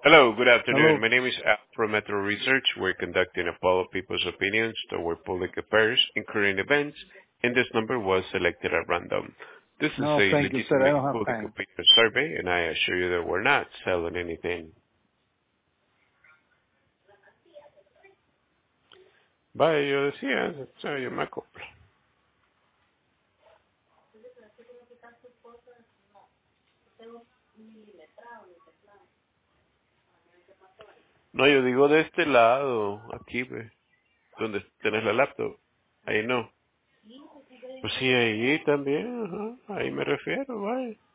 Hello, good afternoon. Hello. My name is Al from Metro Research. We're conducting a poll of people's opinions toward public affairs and current events, and this number was selected at random. This is No, a thank you, sir. I legitimate don't have public time. opinion survey, and I assure you that we're not selling anything. Vaya, yo decía, yo me acoplo. No, yo digo de este lado, aquí, ve, donde tenés la laptop. Ahí no. Pues sí, ahí también, ajá, ahí me refiero, vaya.